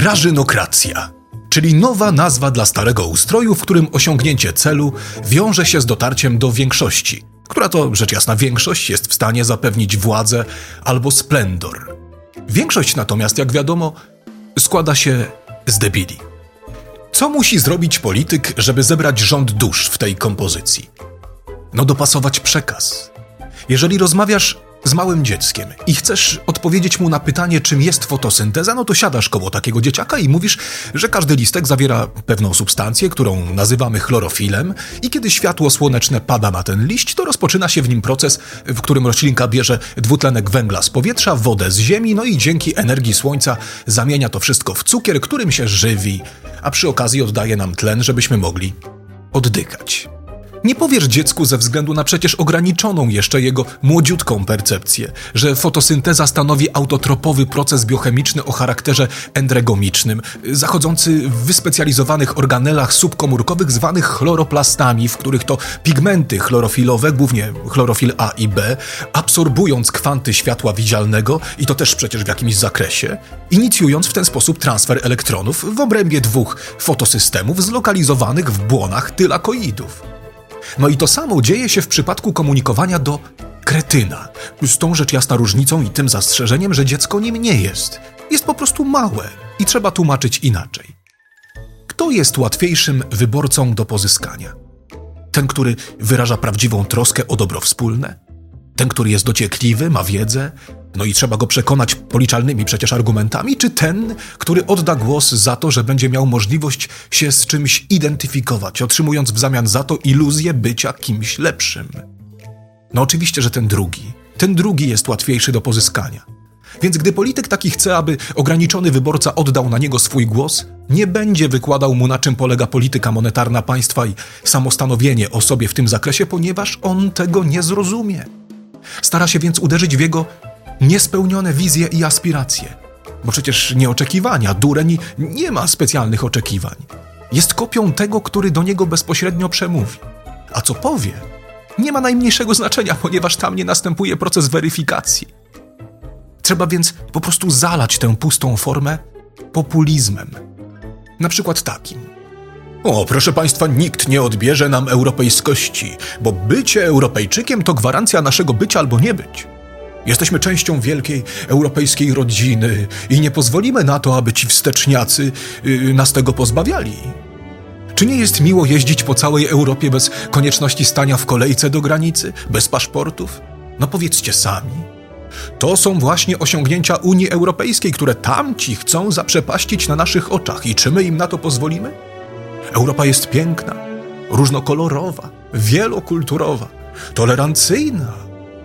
Grażynokracja, czyli nowa nazwa dla starego ustroju, w którym osiągnięcie celu wiąże się z dotarciem do większości, która to, rzecz jasna, większość jest w stanie zapewnić władzę albo splendor. Większość natomiast, jak wiadomo, składa się z debili. Co musi zrobić polityk, żeby zebrać rząd dusz w tej kompozycji? No dopasować przekaz. Jeżeli rozmawiasz z małym dzieckiem i chcesz odpowiedzieć mu na pytanie, czym jest fotosynteza, no to siadasz koło takiego dzieciaka i mówisz, że każdy listek zawiera pewną substancję, którą nazywamy chlorofilem i kiedy światło słoneczne pada na ten liść, to rozpoczyna się w nim proces, w którym roślinka bierze dwutlenek węgla z powietrza, wodę z ziemi, no i dzięki energii słońca zamienia to wszystko w cukier, którym się żywi, a przy okazji oddaje nam tlen, żebyśmy mogli oddychać. Nie powiesz dziecku ze względu na przecież ograniczoną jeszcze jego młodziutką percepcję, że fotosynteza stanowi autotropowy proces biochemiczny o charakterze endregomicznym, zachodzący w wyspecjalizowanych organelach subkomórkowych zwanych chloroplastami, w których to pigmenty chlorofilowe, głównie chlorofil A i B, absorbując kwanty światła widzialnego, i to też przecież w jakimś zakresie, inicjując w ten sposób transfer elektronów w obrębie dwóch fotosystemów zlokalizowanych w błonach tylakoidów. No i to samo dzieje się w przypadku komunikowania do kretyna. Z tą rzecz jasna różnicą i tym zastrzeżeniem, że dziecko nim nie jest. Jest po prostu małe i trzeba tłumaczyć inaczej. Kto jest łatwiejszym wyborcą do pozyskania? Ten, który wyraża prawdziwą troskę o dobro wspólne? Ten, który jest dociekliwy, ma wiedzę, no i trzeba go przekonać policzalnymi przecież argumentami, czy ten, który odda głos za to, że będzie miał możliwość się z czymś identyfikować, otrzymując w zamian za to iluzję bycia kimś lepszym? No oczywiście, że ten drugi jest łatwiejszy do pozyskania. Więc gdy polityk taki chce, aby ograniczony wyborca oddał na niego swój głos, nie będzie wykładał mu, na czym polega polityka monetarna państwa i samostanowienie o sobie w tym zakresie, ponieważ on tego nie zrozumie. Stara się więc uderzyć w jego niespełnione wizje i aspiracje. Bo przecież nieoczekiwania, dureń nie ma specjalnych oczekiwań. Jest kopią tego, który do niego bezpośrednio przemówi. A co powie, nie ma najmniejszego znaczenia, ponieważ tam nie następuje proces weryfikacji. Trzeba więc po prostu zalać tę pustą formę populizmem. Na przykład takim. O, proszę państwa, nikt nie odbierze nam europejskości, bo bycie Europejczykiem to gwarancja naszego bycia albo nie być. Jesteśmy częścią wielkiej europejskiej rodziny i nie pozwolimy na to, aby ci wsteczniacy nas tego pozbawiali. Czy nie jest miło jeździć po całej Europie bez konieczności stania w kolejce do granicy, bez paszportów? No powiedzcie sami. To są właśnie osiągnięcia Unii Europejskiej, które tamci chcą zaprzepaścić na naszych oczach. I czy my im na to pozwolimy? Europa jest piękna, różnokolorowa, wielokulturowa, tolerancyjna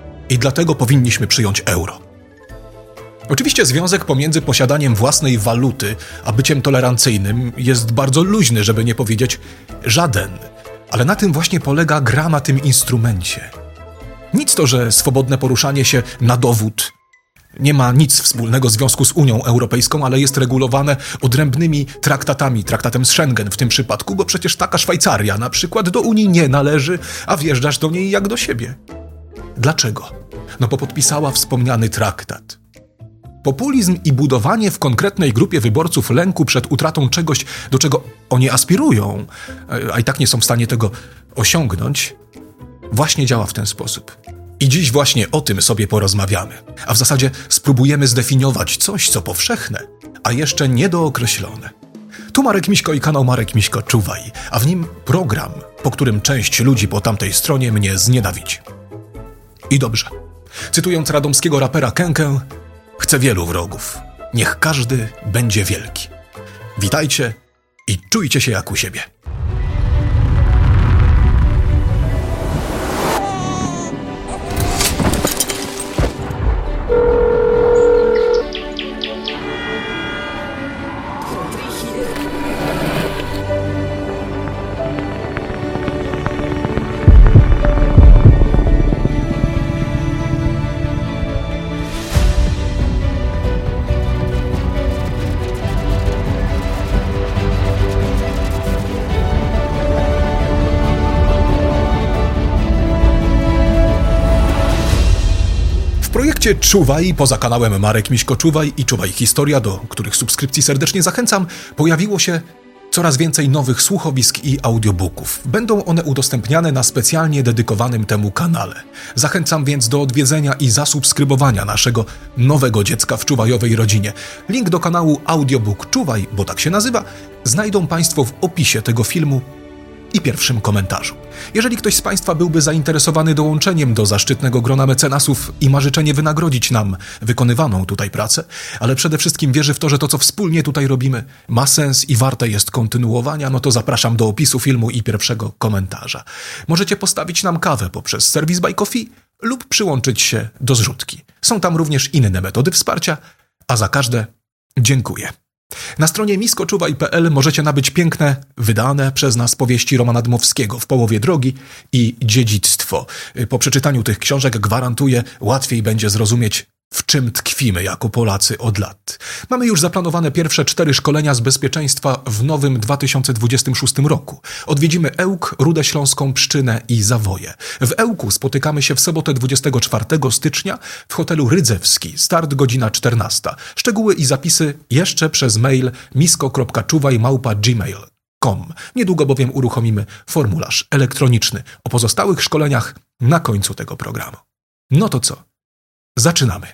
i dlatego powinniśmy przyjąć euro. Oczywiście związek pomiędzy posiadaniem własnej waluty a byciem tolerancyjnym jest bardzo luźny, żeby nie powiedzieć żaden, ale na tym właśnie polega gra na tym instrumencie. Nic to, że swobodne poruszanie się na dowód nie ma nic wspólnego w związku z Unią Europejską, ale jest regulowane odrębnymi traktatami, traktatem z Schengen w tym przypadku, bo przecież taka Szwajcaria na przykład do Unii nie należy, a wjeżdżasz do niej jak do siebie. Dlaczego? No bo podpisała wspomniany traktat. Populizm i budowanie w konkretnej grupie wyborców lęku przed utratą czegoś, do czego oni aspirują, a i tak nie są w stanie tego osiągnąć, właśnie działa w ten sposób. I dziś właśnie o tym sobie porozmawiamy, a w zasadzie spróbujemy zdefiniować coś, co powszechne, a jeszcze niedookreślone. Tu Marek Miśko i kanał Marek Miśko Czuwaj, a w nim program, po którym część ludzi po tamtej stronie mnie znienawidzi. I dobrze. Cytując radomskiego rapera Kękę, chcę wielu wrogów. Niech każdy będzie wielki. Witajcie i czujcie się jak u siebie. projekcie Czuwaj, poza kanałem Marek Miśko Czuwaj i Czuwaj Historia, do których subskrypcji serdecznie zachęcam, pojawiło się coraz więcej nowych słuchowisk i audiobooków. Będą one udostępniane na specjalnie dedykowanym temu kanale. Zachęcam więc do odwiedzenia i zasubskrybowania naszego nowego dziecka w czuwajowej rodzinie. Link do kanału Audiobook Czuwaj, bo tak się nazywa, znajdą Państwo w opisie tego filmu i pierwszym komentarzu. Jeżeli ktoś z Państwa byłby zainteresowany dołączeniem do zaszczytnego grona mecenasów i ma życzenie wynagrodzić nam wykonywaną tutaj pracę, ale przede wszystkim wierzy w to, że to, co wspólnie tutaj robimy, ma sens i warte jest kontynuowania, no to zapraszam do opisu filmu i pierwszego komentarza. Możecie postawić nam kawę poprzez serwis Buy Coffee lub przyłączyć się do zrzutki. Są tam również inne metody wsparcia, a za każde dziękuję. Na stronie miskoczuwaj.pl możecie nabyć piękne, wydane przez nas powieści Romana Dmowskiego W połowie drogi i Dziedzictwo. Po przeczytaniu tych książek gwarantuję, łatwiej będzie zrozumieć, w czym tkwimy jako Polacy od lat. Mamy już zaplanowane pierwsze 4 szkolenia z bezpieczeństwa w nowym 2026 roku. Odwiedzimy Ełk, Rudę Śląską, Pszczynę i Zawoje. W Ełku spotykamy się w sobotę 24 stycznia w hotelu Rydzewski. Start godzina 14. Szczegóły i zapisy jeszcze przez mail misko.czuwaj@gmail.com. Niedługo bowiem uruchomimy formularz elektroniczny o pozostałych szkoleniach na końcu tego programu. No to co? Zaczynamy.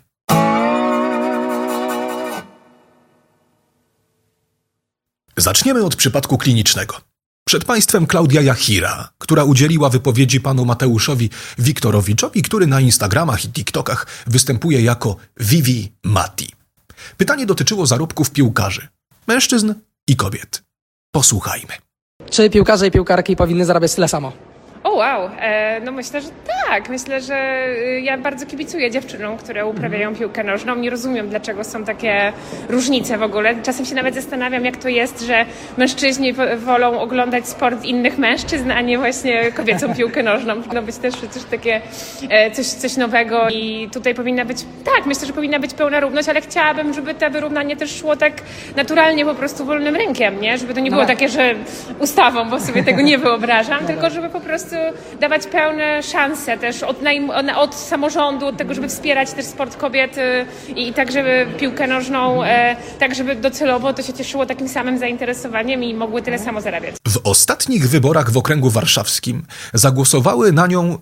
Zaczniemy od przypadku klinicznego. Przed Państwem Klaudia Jachira, która udzieliła wypowiedzi panu Mateuszowi Wiktorowiczowi, który na Instagramach i TikTokach występuje jako Vivi Mati. Pytanie dotyczyło zarobków piłkarzy, mężczyzn i kobiet. Posłuchajmy. Czy piłkarze i piłkarki powinny zarabiać tyle samo? O wow, no myślę, że tak. Myślę, że ja bardzo kibicuję dziewczynom, które uprawiają piłkę nożną. Nie rozumiem, dlaczego są takie różnice w ogóle. Czasem się nawet zastanawiam, jak to jest, że mężczyźni wolą oglądać sport innych mężczyzn, a nie właśnie kobiecą piłkę nożną. Powinno być też przecież takie coś nowego i tutaj powinna być, tak, myślę, że powinna być pełna równość, ale chciałabym, żeby to wyrównanie też szło tak naturalnie, po prostu wolnym rynkiem, nie? Żeby to nie było takie, że ustawą, bo sobie tego nie wyobrażam, tylko żeby po prostu dawać pełne szanse też od samorządu, od tego, żeby wspierać też sport kobiet i tak, żeby piłkę nożną, tak, żeby docelowo to się cieszyło takim samym zainteresowaniem i mogły tyle samo zarabiać. W ostatnich wyborach w okręgu warszawskim zagłosowały na nią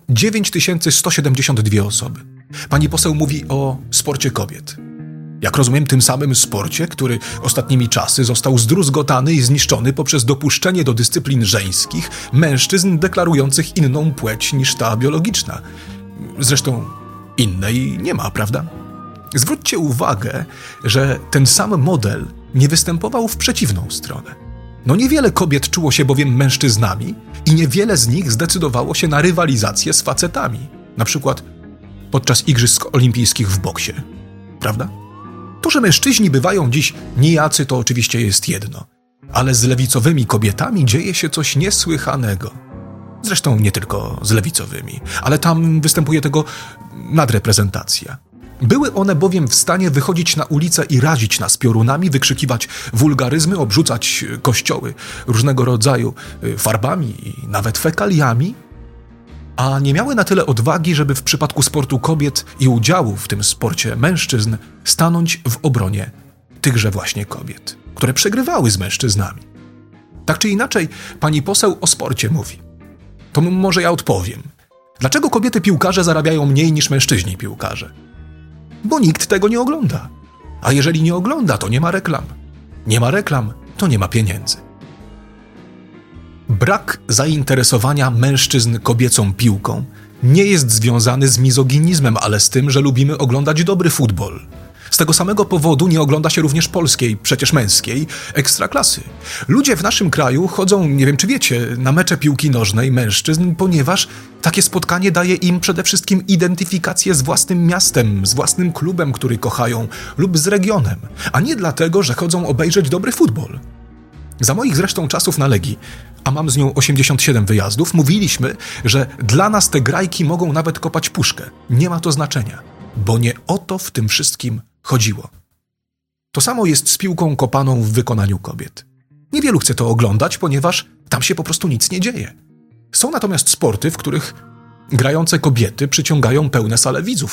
9172 osoby. Pani poseł mówi o sporcie kobiet. Jak rozumiem, tym samym sporcie, który ostatnimi czasy został zdruzgotany i zniszczony poprzez dopuszczenie do dyscyplin żeńskich mężczyzn deklarujących inną płeć niż ta biologiczna. Zresztą innej nie ma, prawda? Zwróćcie uwagę, że ten sam model nie występował w przeciwną stronę. No niewiele kobiet czuło się bowiem mężczyznami i niewiele z nich zdecydowało się na rywalizację z facetami. Na przykład podczas Igrzysk Olimpijskich w boksie. Prawda? To, że mężczyźni bywają dziś nijacy, to oczywiście jest jedno. Ale z lewicowymi kobietami dzieje się coś niesłychanego. Zresztą nie tylko z lewicowymi, ale tam występuje tego nadreprezentacja. Były one bowiem w stanie wychodzić na ulicę i razić nas piorunami, wykrzykiwać wulgaryzmy, obrzucać kościoły różnego rodzaju farbami i nawet fekaliami, a nie miały na tyle odwagi, żeby w przypadku sportu kobiet i udziału w tym sporcie mężczyzn stanąć w obronie tychże właśnie kobiet, które przegrywały z mężczyznami. Tak czy inaczej, pani poseł o sporcie mówi. To może ja odpowiem. Dlaczego kobiety piłkarze zarabiają mniej niż mężczyźni piłkarze? Bo nikt tego nie ogląda. A jeżeli nie ogląda, to nie ma reklam. Nie ma reklam, to nie ma pieniędzy. Brak zainteresowania mężczyzn kobiecą piłką nie jest związany z mizoginizmem, ale z tym, że lubimy oglądać dobry futbol. Z tego samego powodu nie ogląda się również polskiej, przecież męskiej, ekstraklasy. Ludzie w naszym kraju chodzą, nie wiem czy wiecie, na mecze piłki nożnej mężczyzn, ponieważ takie spotkanie daje im przede wszystkim identyfikację z własnym miastem, z własnym klubem, który kochają, lub z regionem, a nie dlatego, że chodzą obejrzeć dobry futbol. Za moich zresztą czasów na Legii, a mam z nią 87 wyjazdów, mówiliśmy, że dla nas te grajki mogą nawet kopać puszkę. Nie ma to znaczenia, bo nie o to w tym wszystkim chodziło. To samo jest z piłką kopaną w wykonaniu kobiet. Niewielu chce to oglądać, ponieważ tam się po prostu nic nie dzieje. Są natomiast sporty, w których grające kobiety przyciągają pełne sale widzów.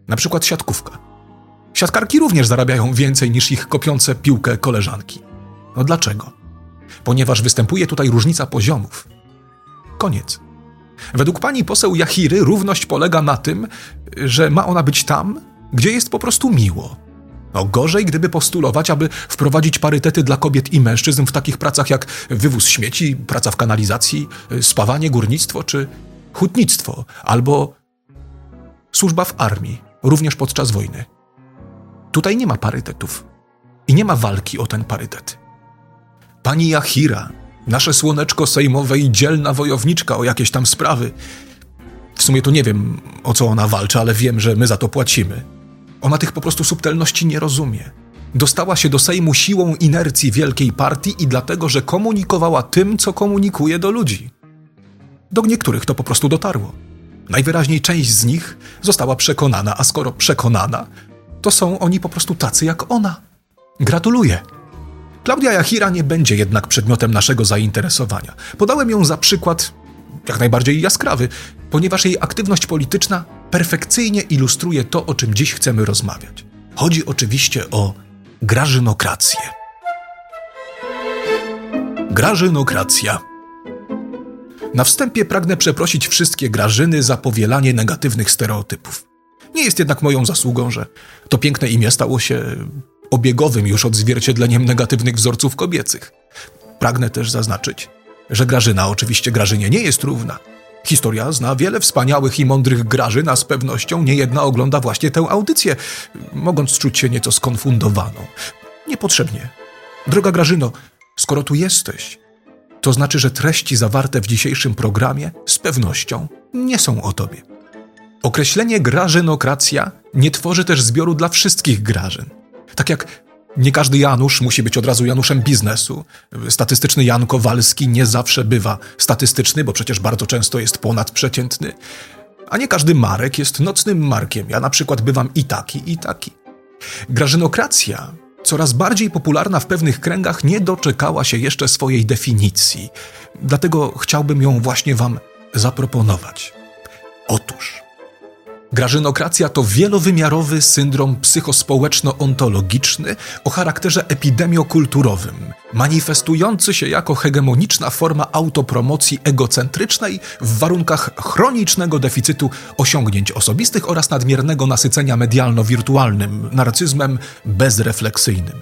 Na przykład siatkówka. Siatkarki również zarabiają więcej niż ich kopiące piłkę koleżanki. No dlaczego? Ponieważ występuje tutaj różnica poziomów. Koniec. Według pani poseł Jachiry równość polega na tym, że ma ona być tam, gdzie jest po prostu miło. No gorzej, gdyby postulować, aby wprowadzić parytety dla kobiet i mężczyzn w takich pracach jak wywóz śmieci, praca w kanalizacji, spawanie, górnictwo czy hutnictwo, albo służba w armii, również podczas wojny. Tutaj nie ma parytetów i nie ma walki o ten parytet. Pani Jachira, nasze słoneczko sejmowe i dzielna wojowniczka o jakieś tam sprawy. W sumie to nie wiem, o co ona walczy, ale wiem, że my za to płacimy. Ona tych po prostu subtelności nie rozumie. Dostała się do Sejmu siłą inercji wielkiej partii i dlatego, że komunikowała tym, co komunikuje do ludzi. Do niektórych to po prostu dotarło. Najwyraźniej część z nich została przekonana, a skoro przekonana, to są oni po prostu tacy jak ona. Gratuluję. Klaudia Jachira nie będzie jednak przedmiotem naszego zainteresowania. Podałem ją za przykład jak najbardziej jaskrawy, ponieważ jej aktywność polityczna perfekcyjnie ilustruje to, o czym dziś chcemy rozmawiać. Chodzi oczywiście o grażynokrację. Grażynokracja. Na wstępie pragnę przeprosić wszystkie Grażyny za powielanie negatywnych stereotypów. Nie jest jednak moją zasługą, że to piękne imię stało się obiegowym już odzwierciedleniem negatywnych wzorców kobiecych. Pragnę też zaznaczyć, że Grażyna oczywiście Grażynie nie jest równa. Historia zna wiele wspaniałych i mądrych Grażyn, a z pewnością niejedna ogląda właśnie tę audycję, mogąc czuć się nieco skonfundowaną. Niepotrzebnie. Droga Grażyno, skoro tu jesteś, to znaczy, że treści zawarte w dzisiejszym programie z pewnością nie są o tobie. Określenie grażynokracja nie tworzy też zbioru dla wszystkich Grażyn. Tak jak nie każdy Janusz musi być od razu Januszem biznesu. Statystyczny Jan Kowalski nie zawsze bywa statystyczny, bo przecież bardzo często jest ponadprzeciętny. A nie każdy Marek jest nocnym Markiem. Ja na przykład bywam i taki, i taki. Grażynokracja, coraz bardziej popularna w pewnych kręgach, nie doczekała się jeszcze swojej definicji. Dlatego chciałbym ją właśnie wam zaproponować. Otóż grażynokracja to wielowymiarowy syndrom psychospołeczno-ontologiczny o charakterze epidemiokulturowym, manifestujący się jako hegemoniczna forma autopromocji egocentrycznej w warunkach chronicznego deficytu osiągnięć osobistych oraz nadmiernego nasycenia medialno-wirtualnym narcyzmem bezrefleksyjnym.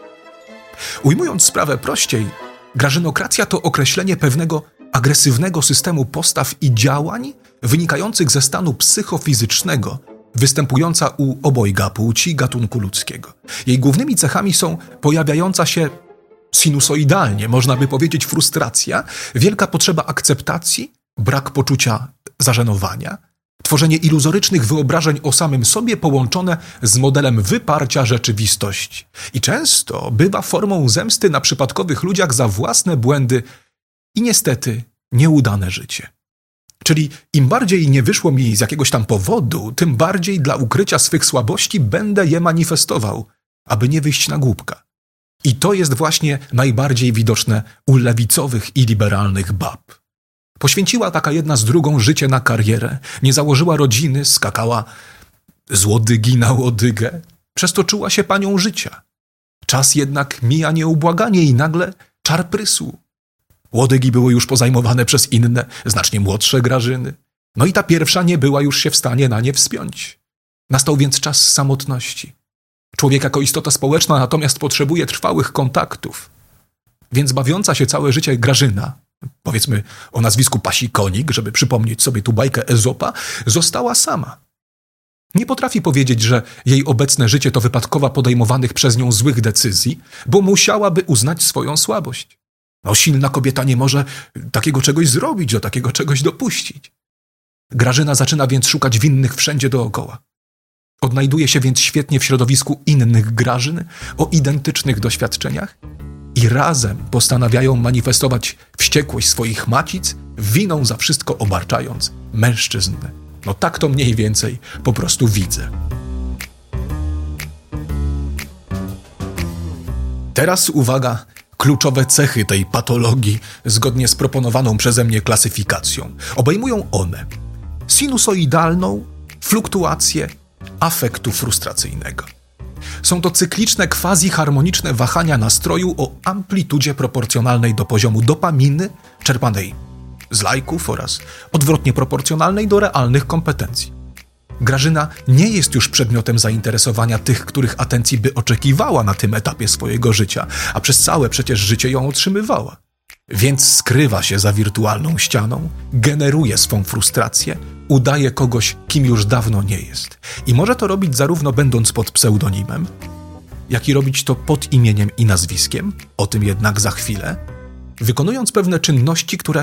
Ujmując sprawę prościej, grażynokracja to określenie pewnego agresywnego systemu postaw i działań wynikających ze stanu psychofizycznego, występująca u obojga płci gatunku ludzkiego. Jej głównymi cechami są pojawiająca się sinusoidalnie, można by powiedzieć, frustracja, wielka potrzeba akceptacji, brak poczucia zażenowania, tworzenie iluzorycznych wyobrażeń o samym sobie połączone z modelem wyparcia rzeczywistości. I często bywa formą zemsty na przypadkowych ludziach za własne błędy i niestety nieudane życie. Czyli im bardziej nie wyszło mi z jakiegoś tam powodu, tym bardziej dla ukrycia swych słabości będę je manifestował, aby nie wyjść na głupka. I to jest właśnie najbardziej widoczne u lewicowych i liberalnych bab. Poświęciła taka jedna z drugą życie na karierę, nie założyła rodziny, skakała z łodygi na łodygę, przez to czuła się panią życia. Czas jednak mija nieubłaganie i nagle czar prysł. Łodygi były już pozajmowane przez inne, znacznie młodsze Grażyny. No i ta pierwsza nie była już się w stanie na nie wspiąć. Nastał więc czas samotności. Człowiek jako istota społeczna natomiast potrzebuje trwałych kontaktów. Więc bawiąca się całe życie Grażyna, powiedzmy o nazwisku Pasikonik, żeby przypomnieć sobie tu bajkę Ezopa, została sama. Nie potrafi powiedzieć, że jej obecne życie to wypadkowa podejmowanych przez nią złych decyzji, bo musiałaby uznać swoją słabość. No, silna kobieta nie może takiego czegoś zrobić, do takiego czegoś dopuścić. Grażyna zaczyna więc szukać winnych wszędzie dookoła. Odnajduje się więc świetnie w środowisku innych Grażyn o identycznych doświadczeniach i razem postanawiają manifestować wściekłość swoich macic, winą za wszystko obarczając mężczyzn. No tak to mniej więcej po prostu widzę. Teraz uwaga, kluczowe cechy tej patologii zgodnie z proponowaną przeze mnie klasyfikacją. Obejmują one sinusoidalną, fluktuację, afektu frustracyjnego. Są to cykliczne, quasi-harmoniczne wahania nastroju o amplitudzie proporcjonalnej do poziomu dopaminy czerpanej z lajków oraz odwrotnie proporcjonalnej do realnych kompetencji. Grażyna nie jest już przedmiotem zainteresowania tych, których atencji by oczekiwała na tym etapie swojego życia, a przez całe przecież życie ją otrzymywała. Więc skrywa się za wirtualną ścianą, generuje swą frustrację, udaje kogoś, kim już dawno nie jest. I może to robić zarówno będąc pod pseudonimem, jak i robić to pod imieniem i nazwiskiem, o tym jednak za chwilę, wykonując pewne czynności, które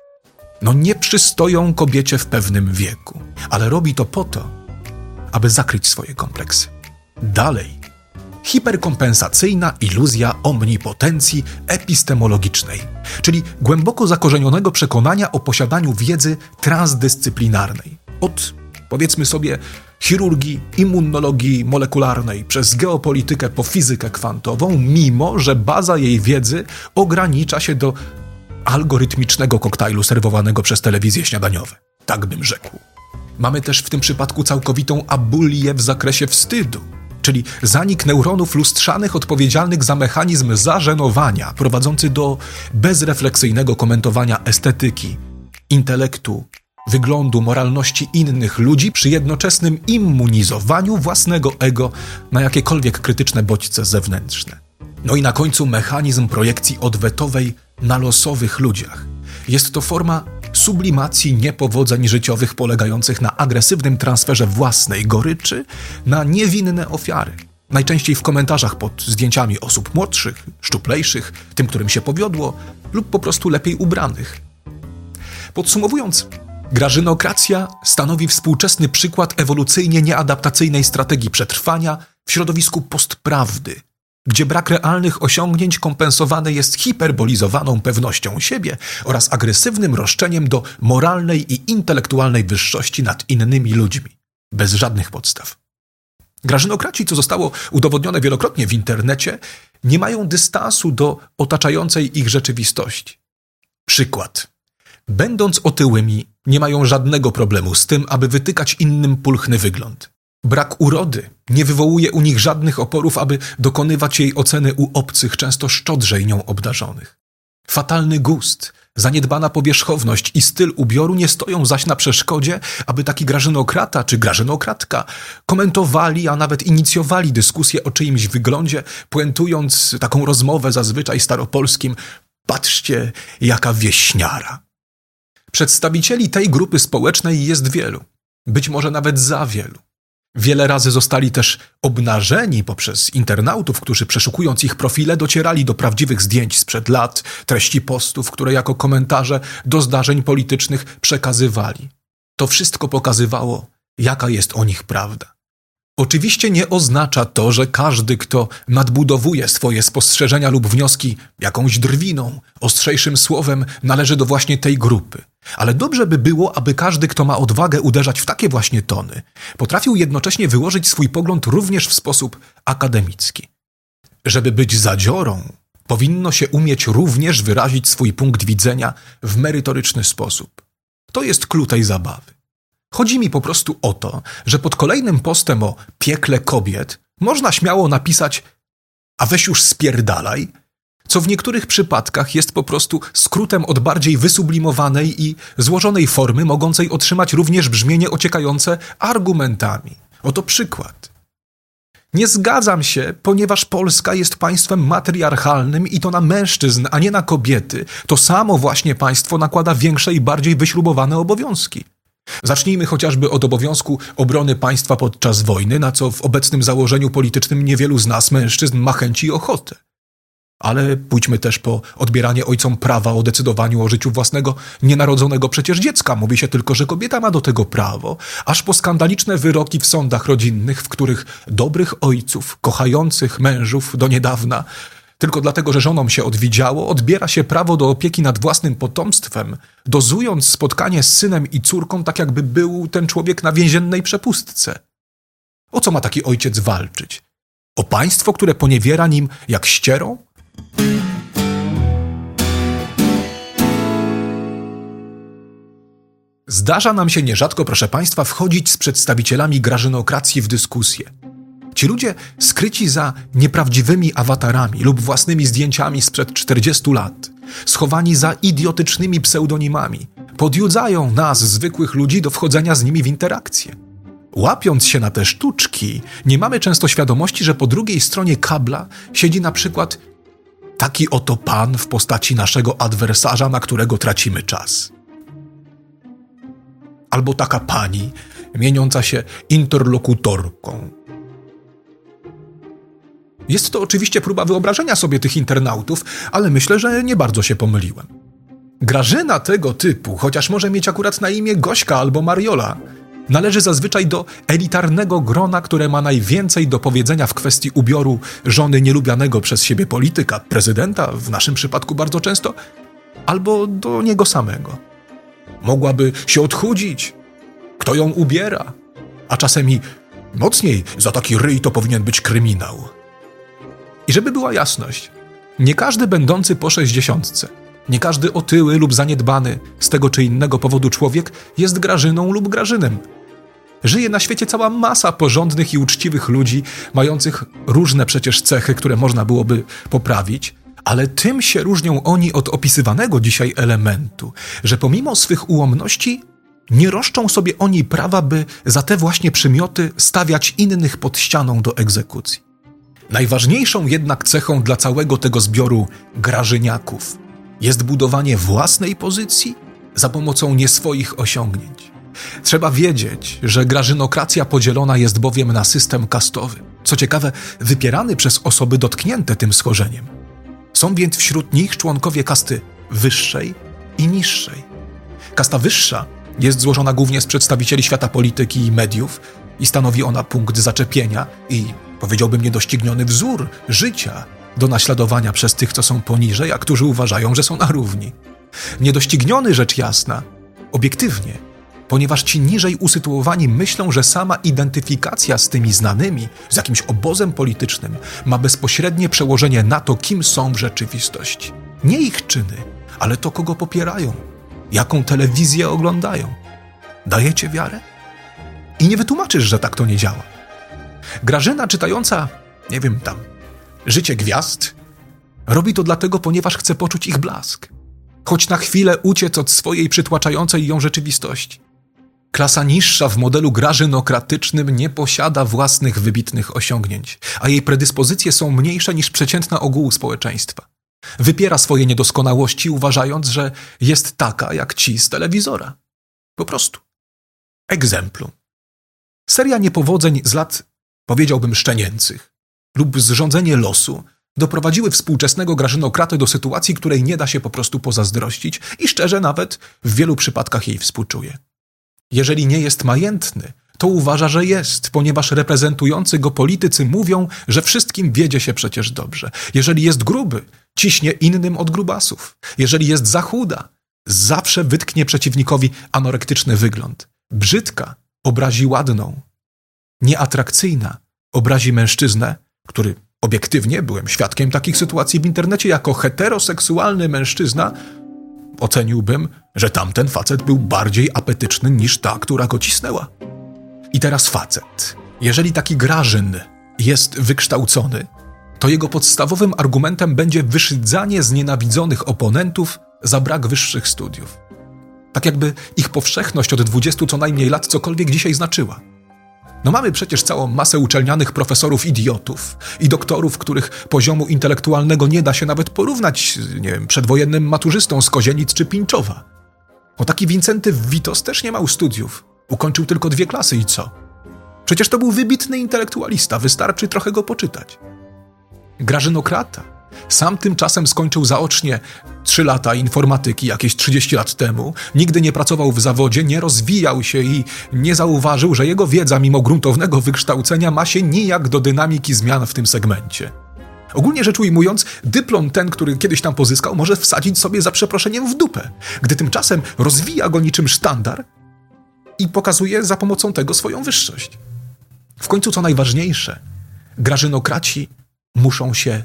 nie przystoją kobiecie w pewnym wieku, ale robi to po to, aby zakryć swoje kompleksy. Dalej. Hiperkompensacyjna iluzja omnipotencji epistemologicznej, czyli głęboko zakorzenionego przekonania o posiadaniu wiedzy transdyscyplinarnej. Od, powiedzmy sobie, chirurgii, immunologii molekularnej, przez geopolitykę po fizykę kwantową, mimo że baza jej wiedzy ogranicza się do algorytmicznego koktajlu serwowanego przez telewizje śniadaniowe. Tak bym rzekł. Mamy też w tym przypadku całkowitą abulię w zakresie wstydu, czyli zanik neuronów lustrzanych odpowiedzialnych za mechanizm zażenowania, prowadzący do bezrefleksyjnego komentowania estetyki, intelektu, wyglądu, moralności innych ludzi przy jednoczesnym immunizowaniu własnego ego na jakiekolwiek krytyczne bodźce zewnętrzne. No i na końcu mechanizm projekcji odwetowej na losowych ludziach. Jest to forma sublimacji niepowodzeń życiowych polegających na agresywnym transferze własnej goryczy na niewinne ofiary. Najczęściej w komentarzach pod zdjęciami osób młodszych, szczuplejszych, tym, którym się powiodło, lub po prostu lepiej ubranych. Podsumowując, grażynokracja stanowi współczesny przykład ewolucyjnie nieadaptacyjnej strategii przetrwania w środowisku postprawdy, gdzie brak realnych osiągnięć kompensowany jest hiperbolizowaną pewnością siebie oraz agresywnym roszczeniem do moralnej i intelektualnej wyższości nad innymi ludźmi, bez żadnych podstaw. Grażynokraci, co zostało udowodnione wielokrotnie w internecie, nie mają dystansu do otaczającej ich rzeczywistości. Przykład. Będąc otyłymi, nie mają żadnego problemu z tym, aby wytykać innym pulchny wygląd. Brak urody nie wywołuje u nich żadnych oporów, aby dokonywać jej oceny u obcych, często szczodrzej nią obdarzonych. Fatalny gust, zaniedbana powierzchowność i styl ubioru nie stoją zaś na przeszkodzie, aby taki grażynokrata czy grażynokratka komentowali, a nawet inicjowali dyskusję o czyimś wyglądzie, puentując taką rozmowę zazwyczaj staropolskim: patrzcie, jaka wieśniara. Przedstawicieli tej grupy społecznej jest wielu, być może nawet za wielu. Wiele razy zostali też obnażeni poprzez internautów, którzy przeszukując ich profile docierali do prawdziwych zdjęć sprzed lat, treści postów, które jako komentarze do zdarzeń politycznych przekazywali. To wszystko pokazywało, jaka jest o nich prawda. Oczywiście nie oznacza to, że każdy, kto nadbudowuje swoje spostrzeżenia lub wnioski jakąś drwiną, ostrzejszym słowem, należy do właśnie tej grupy. Ale dobrze by było, aby każdy, kto ma odwagę uderzać w takie właśnie tony, potrafił jednocześnie wyłożyć swój pogląd również w sposób akademicki. Żeby być zadziorą, powinno się umieć również wyrazić swój punkt widzenia w merytoryczny sposób. To jest klucz tej zabawy. Chodzi mi po prostu o to, że pod kolejnym postem o piekle kobiet można śmiało napisać: a weź już spierdalaj, co w niektórych przypadkach jest po prostu skrótem od bardziej wysublimowanej i złożonej formy, mogącej otrzymać również brzmienie ociekające argumentami. Oto przykład. Nie zgadzam się, ponieważ Polska jest państwem matriarchalnym i to na mężczyzn, a nie na kobiety. To samo właśnie państwo nakłada większe i bardziej wyśrubowane obowiązki. Zacznijmy chociażby od obowiązku obrony państwa podczas wojny, na co w obecnym założeniu politycznym niewielu z nas, mężczyzn, ma chęć i ochotę. Ale pójdźmy też po odbieranie ojcom prawa o decydowaniu o życiu własnego nienarodzonego przecież dziecka. Mówi się tylko, że kobieta ma do tego prawo, aż po skandaliczne wyroki w sądach rodzinnych, w których dobrych ojców, kochających mężów do niedawna, tylko dlatego, że żonom się odwidziało, odbiera się prawo do opieki nad własnym potomstwem, dozując spotkanie z synem i córką tak, jakby był ten człowiek na więziennej przepustce. O co ma taki ojciec walczyć? O państwo, które poniewiera nim jak ścierą? Zdarza nam się nierzadko, proszę Państwa, wchodzić z przedstawicielami grażynokracji w dyskusję. Ci ludzie skryci za nieprawdziwymi awatarami lub własnymi zdjęciami sprzed 40 lat, schowani za idiotycznymi pseudonimami, podjudzają nas, zwykłych ludzi, do wchodzenia z nimi w interakcję. Łapiąc się na te sztuczki, nie mamy często świadomości, że po drugiej stronie kabla siedzi na przykład taki oto pan w postaci naszego adwersarza, na którego tracimy czas. Albo taka pani, mieniąca się interlokutorką. Jest to oczywiście próba wyobrażenia sobie tych internautów, ale myślę, że nie bardzo się pomyliłem. Grażyna tego typu, chociaż może mieć akurat na imię Gośka albo Mariola, należy zazwyczaj do elitarnego grona, które ma najwięcej do powiedzenia w kwestii ubioru żony nielubianego przez siebie polityka, prezydenta, w naszym przypadku bardzo często, albo do niego samego. Mogłaby się odchudzić. Kto ją ubiera? A czasem i mocniej, za taki ryj to powinien być kryminał. I żeby była jasność, nie każdy będący po 60, nie każdy otyły lub zaniedbany z tego czy innego powodu człowiek jest Grażyną lub Grażynem. Żyje na świecie cała masa porządnych i uczciwych ludzi, mających różne przecież cechy, które można byłoby poprawić, ale tym się różnią oni od opisywanego dzisiaj elementu, że pomimo swych ułomności nie roszczą sobie oni prawa, by za te właśnie przymioty stawiać innych pod ścianą do egzekucji. Najważniejszą jednak cechą dla całego tego zbioru grażyniaków jest budowanie własnej pozycji za pomocą nieswoich osiągnięć. Trzeba wiedzieć, że grażynokracja podzielona jest bowiem na system kastowy, co ciekawe, wypierany przez osoby dotknięte tym schorzeniem. Są więc wśród nich członkowie kasty wyższej i niższej. Kasta wyższa jest złożona głównie z przedstawicieli świata polityki i mediów i stanowi ona punkt zaczepienia i, powiedziałbym, niedościgniony wzór życia do naśladowania przez tych, co są poniżej, a którzy uważają, że są na równi. Niedościgniony, rzecz jasna, obiektywnie, ponieważ ci niżej usytuowani myślą, że sama identyfikacja z tymi znanymi, z jakimś obozem politycznym ma bezpośrednie przełożenie na to, kim są w rzeczywistości. Nie ich czyny, ale to, kogo popierają, jaką telewizję oglądają. Dajecie wiarę? I nie wytłumaczysz, że tak to nie działa. Grażyna czytająca, nie wiem, Życie gwiazd, robi to dlatego, ponieważ chce poczuć ich blask. Choć na chwilę uciec od swojej przytłaczającej ją rzeczywistości. Klasa niższa w modelu grażynokratycznym nie posiada własnych wybitnych osiągnięć, a jej predyspozycje są mniejsze niż przeciętna ogółu społeczeństwa. Wypiera swoje niedoskonałości, uważając, że jest taka jak ci z telewizora. Po prostu. Egzemplum. Seria niepowodzeń z lat, powiedziałbym, szczenięcych lub zrządzenie losu doprowadziły współczesnego grażynokratę do sytuacji, której nie da się po prostu pozazdrościć i szczerze nawet w wielu przypadkach jej współczuje. Jeżeli nie jest majętny, to uważa, że jest, ponieważ reprezentujący go politycy mówią, że wszystkim wiedzie się przecież dobrze. Jeżeli jest gruby, ciśnie innym od grubasów. Jeżeli jest za chuda, zawsze wytknie przeciwnikowi anorektyczny wygląd. Brzydka obrazi ładną. Nieatrakcyjna obrazi mężczyznę, który obiektywnie, byłem świadkiem takich sytuacji w internecie, jako heteroseksualny mężczyzna, oceniłbym, że tamten facet był bardziej apetyczny niż ta, która go cisnęła. I teraz facet. Jeżeli taki Grażyn jest wykształcony, to jego podstawowym argumentem będzie wyszydzanie znienawidzonych oponentów za brak wyższych studiów. Tak jakby ich powszechność od 20 co najmniej lat cokolwiek dzisiaj znaczyła. No mamy przecież całą masę uczelnianych profesorów idiotów i doktorów, których poziomu intelektualnego nie da się nawet porównać, nie wiem, przedwojennym maturzystą z Kozienic czy Pińczowa. O taki Wincenty Witos też nie miał studiów. Ukończył tylko 2 klasy i co? Przecież to był wybitny intelektualista, wystarczy trochę go poczytać. Grażynokrata sam tymczasem skończył zaocznie 3 lata informatyki jakieś 30 lat temu, nigdy nie pracował w zawodzie, nie rozwijał się i nie zauważył, że jego wiedza mimo gruntownego wykształcenia ma się nijak do dynamiki zmian w tym segmencie. Ogólnie rzecz ujmując, dyplom ten, który kiedyś tam pozyskał, może wsadzić sobie za przeproszeniem w dupę, gdy tymczasem rozwija go niczym sztandar i pokazuje za pomocą tego swoją wyższość. W końcu, co najważniejsze, grażynokraci muszą się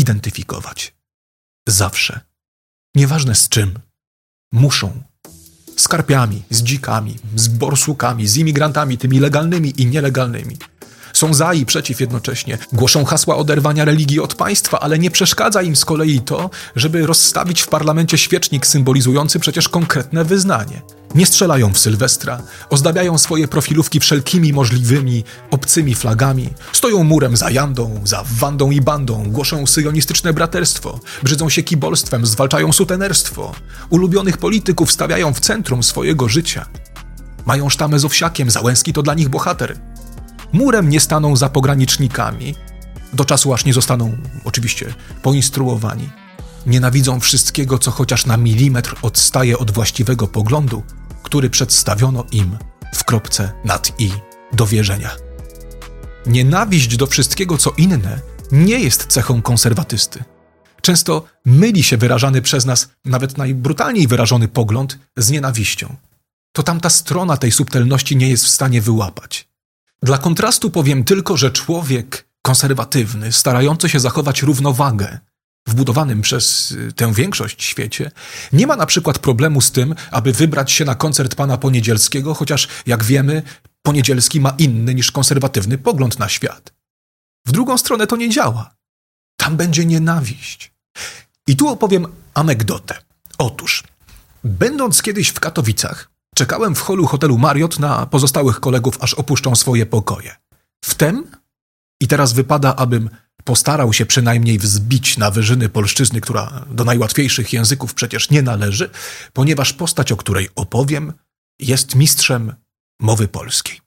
identyfikować. Zawsze. Nieważne z czym. Muszą. z karpiami, z dzikami, z borsukami, z imigrantami, tymi legalnymi i nielegalnymi. Są za i przeciw jednocześnie. Głoszą hasła oderwania religii od państwa, ale nie przeszkadza im z kolei to, żeby rozstawić w parlamencie świecznik symbolizujący przecież konkretne wyznanie. Nie strzelają w Sylwestra, ozdabiają swoje profilówki wszelkimi możliwymi obcymi flagami, stoją murem za Jandą, za Wandą i Bandą, głoszą syjonistyczne braterstwo, brzydzą się kibolstwem, zwalczają sutenerstwo. Ulubionych polityków stawiają w centrum swojego życia. Mają sztamę z Owsiakiem, Załęski to dla nich bohater. Murem nie staną za pogranicznikami, do czasu aż nie zostaną, oczywiście, poinstruowani. Nienawidzą wszystkiego, co chociaż na milimetr odstaje od właściwego poglądu, który przedstawiono im w kropce nad i do wierzenia. Nienawiść do wszystkiego, co inne, nie jest cechą konserwatysty. Często myli się wyrażany przez nas, nawet najbrutalniej wyrażony pogląd z nienawiścią. To tamta strona tej subtelności nie jest w stanie wyłapać. Dla kontrastu powiem tylko, że człowiek konserwatywny, starający się zachować równowagę w budowanym przez tę większość świecie, nie ma na przykład problemu z tym, aby wybrać się na koncert pana Poniedzielskiego, chociaż, jak wiemy, Poniedzielski ma inny niż konserwatywny pogląd na świat. W drugą stronę to nie działa. Tam będzie nienawiść. I tu opowiem anegdotę. Otóż, będąc kiedyś w Katowicach, czekałem w holu hotelu Marriott na pozostałych kolegów, aż opuszczą swoje pokoje. Wtem, i teraz wypada, abym postarał się przynajmniej wzbić na wyżyny polszczyzny, która do najłatwiejszych języków przecież nie należy, ponieważ postać, o której opowiem, jest mistrzem mowy polskiej.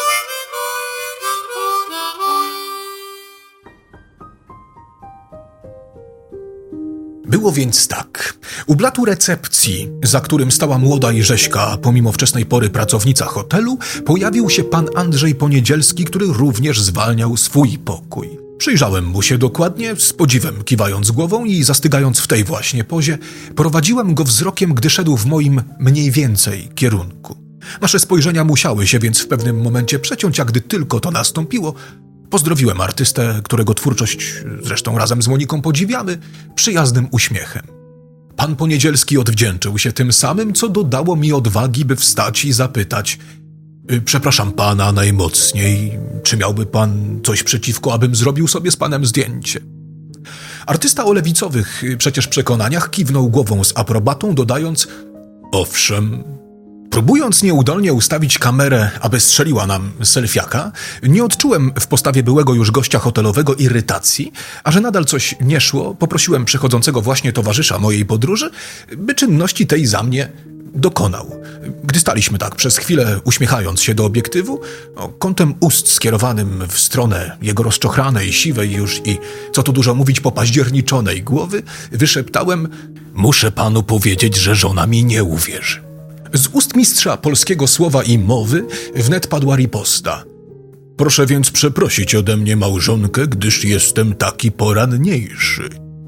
Było więc tak. U blatu recepcji, za którym stała młoda i rzeźka, pomimo wczesnej pory pracownica hotelu, pojawił się pan Andrzej Poniedzielski, który również zwalniał swój pokój. Przyjrzałem mu się dokładnie, z podziwem kiwając głową i zastygając w tej właśnie pozie, prowadziłem go wzrokiem, gdy szedł w moim mniej więcej kierunku. Nasze spojrzenia musiały się więc w pewnym momencie przeciąć, a gdy tylko to nastąpiło, pozdrowiłem artystę, którego twórczość, zresztą razem z Moniką podziwiamy, przyjaznym uśmiechem. Pan Poniedzielski odwdzięczył się tym samym, co dodało mi odwagi, by wstać i zapytać: przepraszam pana najmocniej, czy miałby pan coś przeciwko, abym zrobił sobie z panem zdjęcie? Artysta o lewicowych przecież przekonaniach kiwnął głową z aprobatą, dodając: owszem. Próbując nieudolnie ustawić kamerę, aby strzeliła nam selfiaka, nie odczułem w postawie byłego już gościa hotelowego irytacji, a że nadal coś nie szło, poprosiłem przychodzącego właśnie towarzysza mojej podróży, by czynności tej za mnie dokonał. Gdy staliśmy tak przez chwilę uśmiechając się do obiektywu, kątem ust skierowanym w stronę jego rozczochranej, siwej już i, co tu dużo mówić, popaździerniczonej głowy, wyszeptałem: muszę panu powiedzieć, że żona mi nie uwierzy. Z ust mistrza polskiego słowa i mowy wnet padła riposta. Proszę więc przeprosić ode mnie małżonkę, gdyż jestem taki poranniejszy.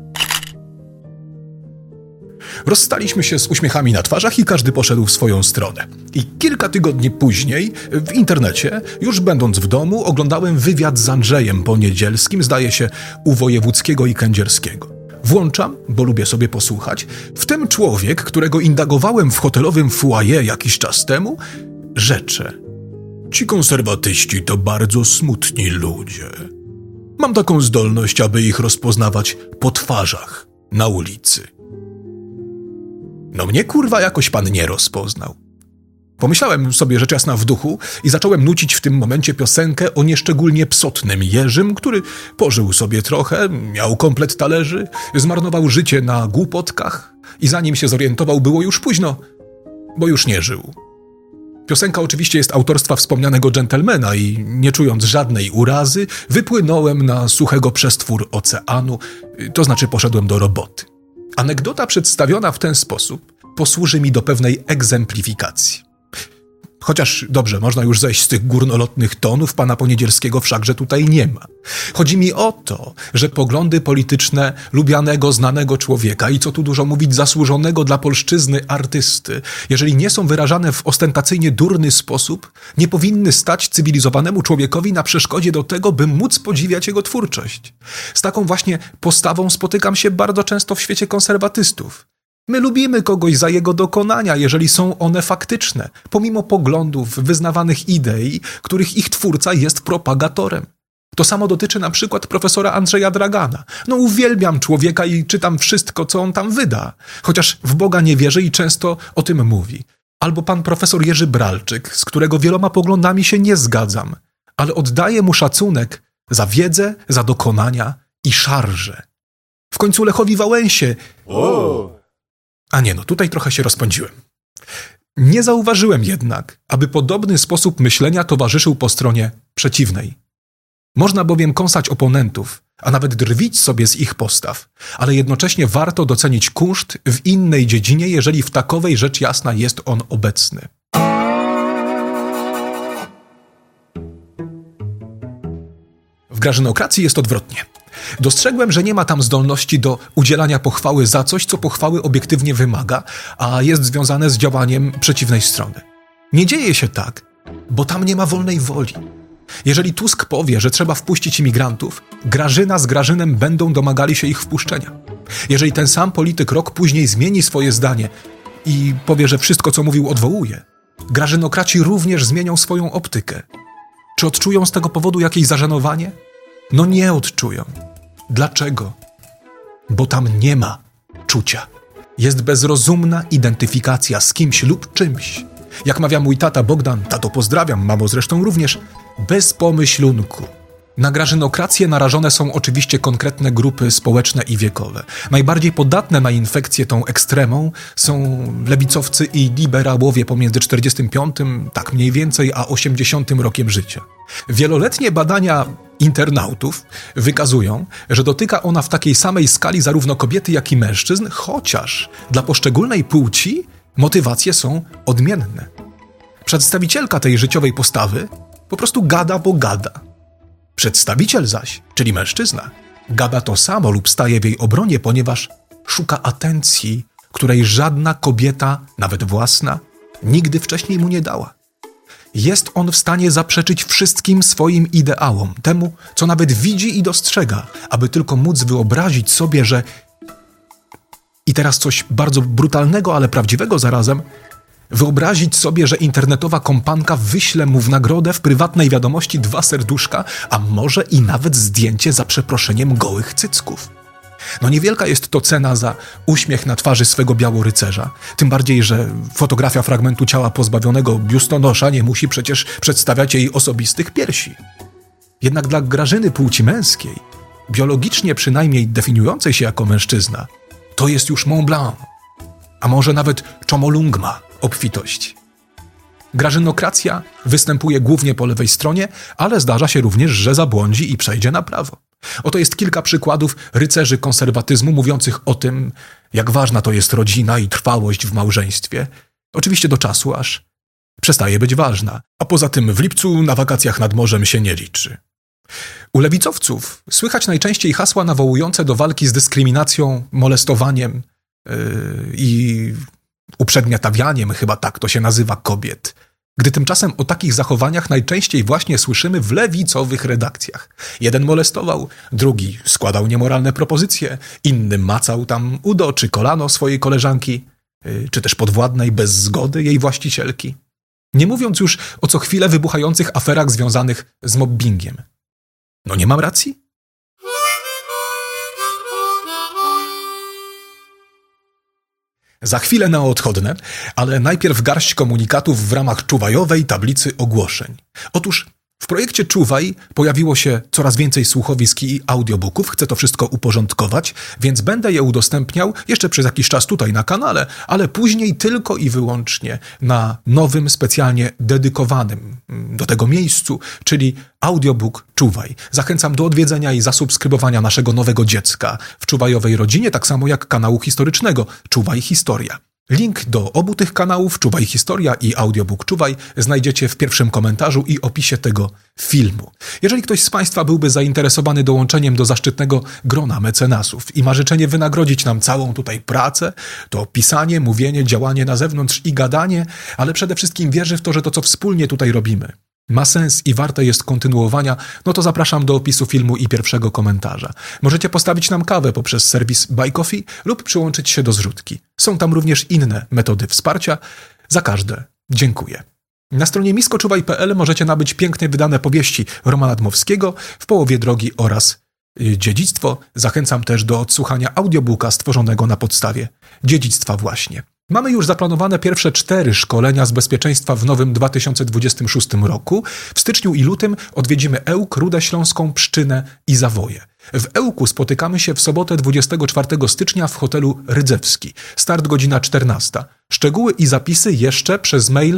Rozstaliśmy się z uśmiechami na twarzach i każdy poszedł w swoją stronę. I kilka tygodni później w internecie, już będąc w domu, oglądałem wywiad z Andrzejem Poniedzielskim, zdaje się, u Wojewódzkiego i Kędzierskiego. Włączam, bo lubię sobie posłuchać. Wtem człowiek, którego indagowałem w hotelowym foyer jakiś czas temu, rzecze: ci konserwatyści to bardzo smutni ludzie. Mam taką zdolność, aby ich rozpoznawać po twarzach na ulicy. No mnie kurwa jakoś pan nie rozpoznał. Pomyślałem sobie rzecz jasna w duchu i zacząłem nucić w tym momencie piosenkę o nieszczególnie psotnym Jerzym, który pożył sobie trochę, miał komplet talerzy, zmarnował życie na głupotkach i zanim się zorientował, było już późno, bo już nie żył. Piosenka oczywiście jest autorstwa wspomnianego dżentelmena i nie czując żadnej urazy, wypłynąłem na suchego przestwór oceanu, to znaczy poszedłem do roboty. Anegdota przedstawiona w ten sposób posłuży mi do pewnej egzemplifikacji. Chociaż, dobrze, można już zejść z tych górnolotnych tonów, pana Poniedzielskiego wszakże tutaj nie ma. Chodzi mi o to, że poglądy polityczne lubianego, znanego człowieka i co tu dużo mówić, zasłużonego dla polszczyzny artysty, jeżeli nie są wyrażane w ostentacyjnie durny sposób, nie powinny stać cywilizowanemu człowiekowi na przeszkodzie do tego, by móc podziwiać jego twórczość. Z taką właśnie postawą spotykam się bardzo często w świecie konserwatystów. My lubimy kogoś za jego dokonania, jeżeli są one faktyczne, pomimo poglądów, wyznawanych idei, których ich twórca jest propagatorem. To samo dotyczy na przykład profesora Andrzeja Dragana. No uwielbiam człowieka i czytam wszystko, co on tam wyda, chociaż w Boga nie wierzy i często o tym mówi. Albo pan profesor Jerzy Bralczyk, z którego wieloma poglądami się nie zgadzam, ale oddaję mu szacunek za wiedzę, za dokonania i szarże. W końcu Lechowi Wałęsie... A nie, no tutaj trochę się rozpędziłem. Nie zauważyłem jednak, aby podobny sposób myślenia towarzyszył po stronie przeciwnej. Można bowiem kąsać oponentów, a nawet drwić sobie z ich postaw, ale jednocześnie warto docenić kunszt w innej dziedzinie, jeżeli w takowej rzecz jasna jest on obecny. W grażynokracji jest odwrotnie. Dostrzegłem, że nie ma tam zdolności do udzielania pochwały za coś, co pochwały obiektywnie wymaga, a jest związane z działaniem przeciwnej strony. Nie dzieje się tak, bo tam nie ma wolnej woli. Jeżeli Tusk powie, że trzeba wpuścić imigrantów, Grażyna z Grażynem będą domagali się ich wpuszczenia. Jeżeli ten sam polityk rok później zmieni swoje zdanie i powie, że wszystko, co mówił, odwołuje, grażynokraci również zmienią swoją optykę. Czy odczują z tego powodu jakieś zażenowanie? No nie odczują. Dlaczego? Bo tam nie ma czucia. Jest bezrozumna identyfikacja z kimś lub czymś. Jak mawia mój tata Bogdan, tato pozdrawiam, mamo zresztą również, bez pomyślunku. Na grażynokrację narażone są oczywiście konkretne grupy społeczne i wiekowe. Najbardziej podatne na infekcję tą ekstremą są lewicowcy i liberałowie pomiędzy 45, tak mniej więcej, a 80 rokiem życia. Wieloletnie badania internautów wykazują, że dotyka ona w takiej samej skali zarówno kobiety, jak i mężczyzn, chociaż dla poszczególnej płci motywacje są odmienne. Przedstawicielka tej życiowej postawy po prostu gada, bo gada. Przedstawiciel zaś, czyli mężczyzna, gada to samo lub staje w jej obronie, ponieważ szuka atencji, której żadna kobieta, nawet własna, nigdy wcześniej mu nie dała. Jest on w stanie zaprzeczyć wszystkim swoim ideałom, temu, co nawet widzi i dostrzega, aby tylko móc wyobrazić sobie, że... I teraz coś bardzo brutalnego, ale prawdziwego zarazem, wyobrazić sobie, że internetowa kompanka wyśle mu w nagrodę w prywatnej wiadomości 2 serduszka, a może i nawet zdjęcie za przeproszeniem gołych cycków. No niewielka jest to cena za uśmiech na twarzy swego białorycerza, tym bardziej, że fotografia fragmentu ciała pozbawionego biustonosza nie musi przecież przedstawiać jej osobistych piersi. Jednak dla Grażyny płci męskiej, biologicznie przynajmniej definiującej się jako mężczyzna, to jest już Mont Blanc, a może nawet Chomolungma obfitości. Grażynokracja występuje głównie po lewej stronie, ale zdarza się również, że zabłądzi i przejdzie na prawo. Oto jest kilka przykładów rycerzy konserwatyzmu mówiących o tym, jak ważna to jest rodzina i trwałość w małżeństwie. Oczywiście do czasu, aż przestaje być ważna, a poza tym w lipcu na wakacjach nad morzem się nie liczy. U lewicowców słychać najczęściej hasła nawołujące do walki z dyskryminacją, molestowaniem i uprzedmiotawianiem, chyba tak to się nazywa, kobiet. Gdy tymczasem o takich zachowaniach najczęściej właśnie słyszymy w lewicowych redakcjach. Jeden molestował, drugi składał niemoralne propozycje, inny macał tam udo czy kolano swojej koleżanki, czy też podwładnej bez zgody jej właścicielki. Nie mówiąc już o co chwilę wybuchających aferach związanych z mobbingiem. No nie mam racji? Za chwilę na odchodne, ale najpierw garść komunikatów w ramach czuwajowej tablicy ogłoszeń. Otóż w projekcie Czuwaj pojawiło się coraz więcej słuchowisk i audiobooków. Chcę to wszystko uporządkować, więc będę je udostępniał jeszcze przez jakiś czas tutaj na kanale, ale później tylko i wyłącznie na nowym, specjalnie dedykowanym do tego miejscu, czyli audiobook Czuwaj. Zachęcam do odwiedzenia i zasubskrybowania naszego nowego dziecka w czuwajowej rodzinie, tak samo jak kanału historycznego Czuwaj Historia. Link do obu tych kanałów, Czuwaj Historia i audiobook Czuwaj, znajdziecie w pierwszym komentarzu i opisie tego filmu. Jeżeli ktoś z Państwa byłby zainteresowany dołączeniem do zaszczytnego grona mecenasów i ma życzenie wynagrodzić nam całą tutaj pracę, to pisanie, mówienie, działanie na zewnątrz i gadanie, ale przede wszystkim wierzy w to, że to, co wspólnie tutaj robimy, ma sens i warte jest kontynuowania, no to zapraszam do opisu filmu i pierwszego komentarza. Możecie postawić nam kawę poprzez serwis Buy Coffee lub przyłączyć się do zrzutki. Są tam również inne metody wsparcia. Za każde dziękuję. Na stronie miskoczuwaj.pl możecie nabyć pięknie wydane powieści Romana Dmowskiego, W połowie drogi oraz Dziedzictwo. Zachęcam też do odsłuchania audiobooka stworzonego na podstawie Dziedzictwa właśnie. Mamy już zaplanowane pierwsze 4 szkolenia z bezpieczeństwa w nowym 2026 roku. W styczniu i lutym odwiedzimy Ełk, Rudę Śląską, Pszczynę i Zawoje. W Ełku spotykamy się w sobotę 24 stycznia w hotelu Rydzewski. Start godzina 14. Szczegóły i zapisy jeszcze przez mail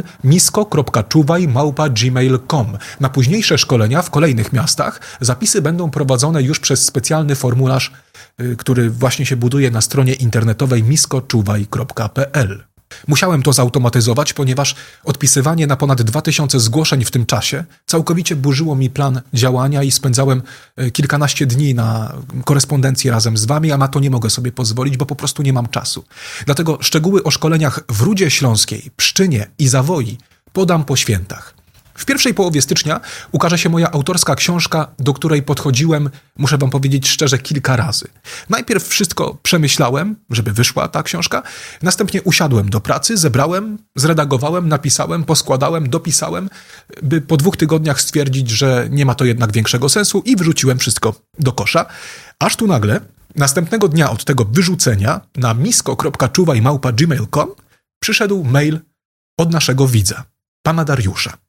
misko.czuwaj@gmail.com. Na późniejsze szkolenia w kolejnych miastach zapisy będą prowadzone już przez specjalny formularz, który właśnie się buduje na stronie internetowej miskoczuwaj.pl. Musiałem to zautomatyzować, ponieważ odpisywanie na ponad 2000 zgłoszeń w tym czasie całkowicie burzyło mi plan działania i spędzałem kilkanaście dni na korespondencji razem z wami, a na to nie mogę sobie pozwolić, bo po prostu nie mam czasu. Dlatego szczegóły o szkoleniach w Rudzie Śląskiej, Pszczynie i Zawoi podam po świętach. W pierwszej połowie stycznia ukaże się moja autorska książka, do której podchodziłem, muszę wam powiedzieć szczerze, kilka razy. Najpierw wszystko przemyślałem, żeby wyszła ta książka, następnie usiadłem do pracy, zebrałem, zredagowałem, napisałem, poskładałem, dopisałem, by po 2 tygodniach stwierdzić, że nie ma to jednak większego sensu i wrzuciłem wszystko do kosza. Aż tu nagle, następnego dnia od tego wyrzucenia na misko.czuwaj@gmail.com przyszedł mail od naszego widza, pana Dariusza.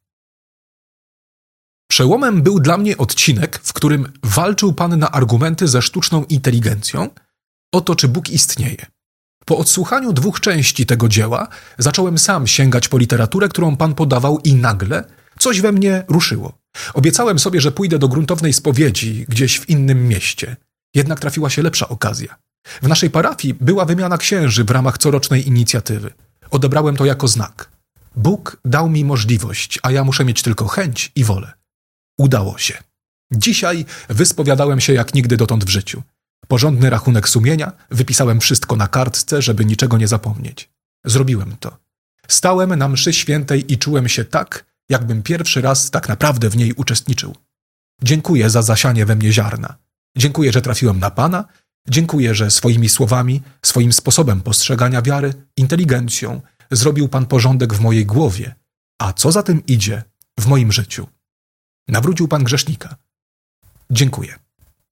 Przełomem był dla mnie odcinek, w którym walczył pan na argumenty ze sztuczną inteligencją o to, czy Bóg istnieje. Po odsłuchaniu 2 części tego dzieła zacząłem sam sięgać po literaturę, którą pan podawał i nagle coś we mnie ruszyło. Obiecałem sobie, że pójdę do gruntownej spowiedzi gdzieś w innym mieście. Jednak trafiła się lepsza okazja. W naszej parafii była wymiana księży w ramach corocznej inicjatywy. Odebrałem to jako znak. Bóg dał mi możliwość, a ja muszę mieć tylko chęć i wolę. Udało się. Dzisiaj wyspowiadałem się jak nigdy dotąd w życiu. Porządny rachunek sumienia, wypisałem wszystko na kartce, żeby niczego nie zapomnieć. Zrobiłem to. Stałem na mszy świętej i czułem się tak, jakbym pierwszy raz tak naprawdę w niej uczestniczył. Dziękuję za zasianie we mnie ziarna. Dziękuję, że trafiłem na Pana. Dziękuję, że swoimi słowami, swoim sposobem postrzegania wiary, inteligencją zrobił Pan porządek w mojej głowie, a co za tym idzie, w moim życiu. Nawrócił Pan grzesznika. Dziękuję.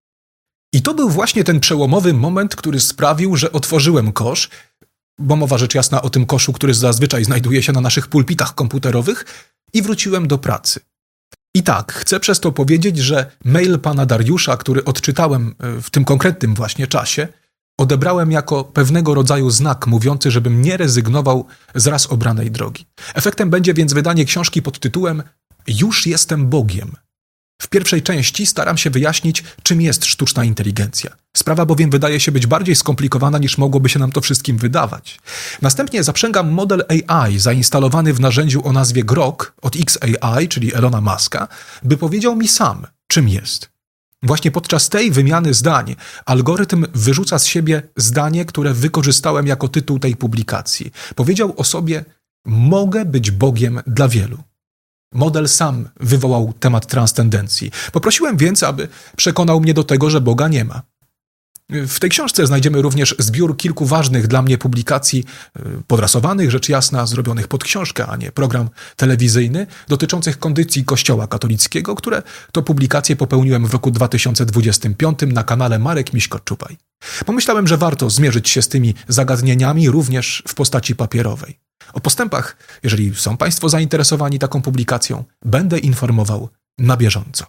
I to był właśnie ten przełomowy moment, który sprawił, że otworzyłem kosz, bo mowa rzecz jasna o tym koszu, który zazwyczaj znajduje się na naszych pulpitach komputerowych, i wróciłem do pracy. I tak, chcę przez to powiedzieć, że mail pana Dariusza, który odczytałem w tym konkretnym właśnie czasie, odebrałem jako pewnego rodzaju znak mówiący, żebym nie rezygnował z raz obranej drogi. Efektem będzie więc wydanie książki pod tytułem Już jestem Bogiem. W pierwszej części staram się wyjaśnić, czym jest sztuczna inteligencja. Sprawa bowiem wydaje się być bardziej skomplikowana, niż mogłoby się nam to wszystkim wydawać. Następnie zaprzęgam model AI zainstalowany w narzędziu o nazwie Grok od XAI, czyli Elona Muska, by powiedział mi sam, czym jest. Właśnie podczas tej wymiany zdań algorytm wyrzuca z siebie zdanie, które wykorzystałem jako tytuł tej publikacji. Powiedział o sobie: mogę być Bogiem dla wielu. Model sam wywołał temat transcendencji. Poprosiłem więc, aby przekonał mnie do tego, że Boga nie ma. W tej książce znajdziemy również zbiór kilku ważnych dla mnie publikacji, podrasowanych, rzecz jasna, zrobionych pod książkę, a nie program telewizyjny, dotyczących kondycji Kościoła katolickiego, które to publikacje popełniłem w roku 2025 na kanale Marek Miśko-Czubaj. Pomyślałem, że warto zmierzyć się z tymi zagadnieniami również w postaci papierowej. O postępach, jeżeli są Państwo zainteresowani taką publikacją, będę informował na bieżąco.